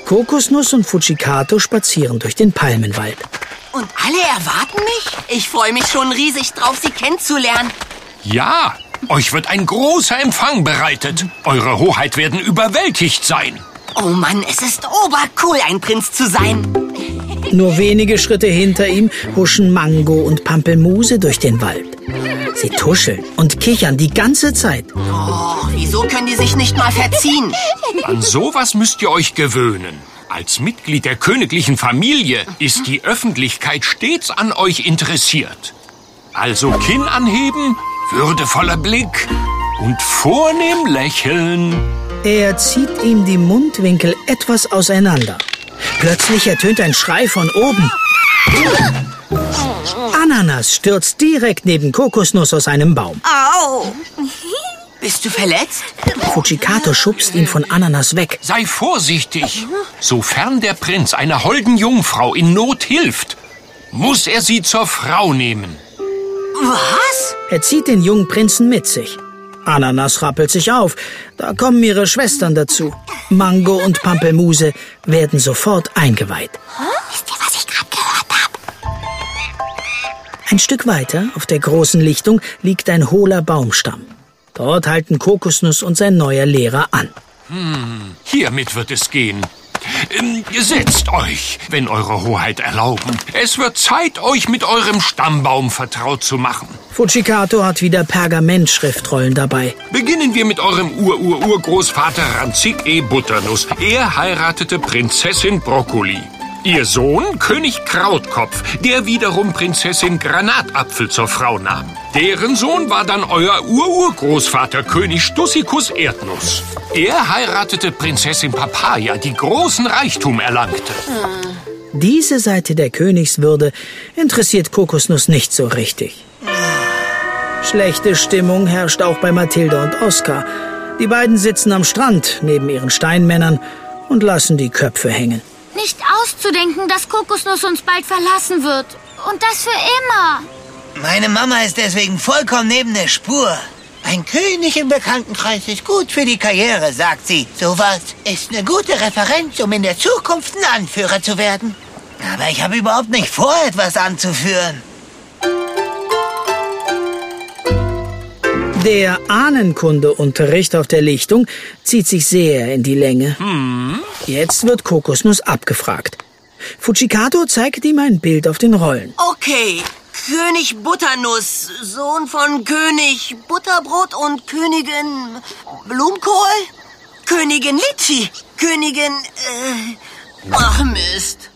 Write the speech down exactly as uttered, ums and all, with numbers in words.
Kokosnuss und Fujikato spazieren durch den Palmenwald. Und alle erwarten mich? Ich freue mich schon riesig drauf, Sie kennenzulernen. Ja, euch wird ein großer Empfang bereitet. Eure Hoheit werden überwältigt sein. Oh Mann, es ist obercool, ein Prinz zu sein. Nur wenige Schritte hinter ihm huschen Mango und Pampelmuse durch den Wald. Sie tuscheln und kichern die ganze Zeit. Oh, wieso können die sich nicht mal verziehen? An sowas müsst ihr euch gewöhnen. Als Mitglied der königlichen Familie ist die Öffentlichkeit stets an euch interessiert. Also Kinn anheben, würdevoller Blick und vornehm lächeln. Er zieht ihm die Mundwinkel etwas auseinander. Plötzlich ertönt ein Schrei von oben. Ananas stürzt direkt neben Kokosnuss aus einem Baum. Au! Bist du verletzt? Fujikato schubst ihn von Ananas weg. Sei vorsichtig. Sofern der Prinz einer holden Jungfrau in Not hilft, muss er sie zur Frau nehmen. Was? Er zieht den jungen Prinzen mit sich. Ananas rappelt sich auf. Da kommen ihre Schwestern dazu. Mango und Pampelmuse werden sofort eingeweiht. Wisst ihr, was ich gerade gehört habe? Ein Stück weiter, auf der großen Lichtung, liegt ein hohler Baumstamm. Dort halten Kokosnuss und sein neuer Lehrer an. Hm, hiermit wird es gehen. Ähm, setzt euch, wenn eure Hoheit erlauben. Es wird Zeit, euch mit eurem Stammbaum vertraut zu machen. Fujikato hat wieder Pergamentschriftrollen dabei. Beginnen wir mit eurem Ur-Ur-Urgroßvater Ranzig-e Butternuss. Er heiratete Prinzessin Brokkoli. Ihr Sohn, König Krautkopf, der wiederum Prinzessin Granatapfel zur Frau nahm. Deren Sohn war dann euer Ur-Urgroßvater, König Stussikus Erdnuss. Er heiratete Prinzessin Papaya, die großen Reichtum erlangte. Hm. Diese Seite der Königswürde interessiert Kokosnuss nicht so richtig. Schlechte Stimmung herrscht auch bei Mathilda und Oskar. Die beiden sitzen am Strand neben ihren Steinmännern und lassen die Köpfe hängen. Nicht auszudenken, dass Kokosnuss uns bald verlassen wird. Und das für immer. Meine Mama ist deswegen vollkommen neben der Spur. Ein König im Bekanntenkreis ist gut für die Karriere, sagt sie. Sowas ist eine gute Referenz, um in der Zukunft ein Anführer zu werden. Aber ich habe überhaupt nicht vor, etwas anzuführen. Der Ahnenkundeunterricht auf der Lichtung zieht sich sehr in die Länge. Hm? Jetzt wird Kokosnuss abgefragt. Fujikato zeigt ihm ein Bild auf den Rollen. Okay, König Butternuss, Sohn von König Butterbrot und Königin Blumenkohl? Königin Litschi, Königin... Äh, ach Mist.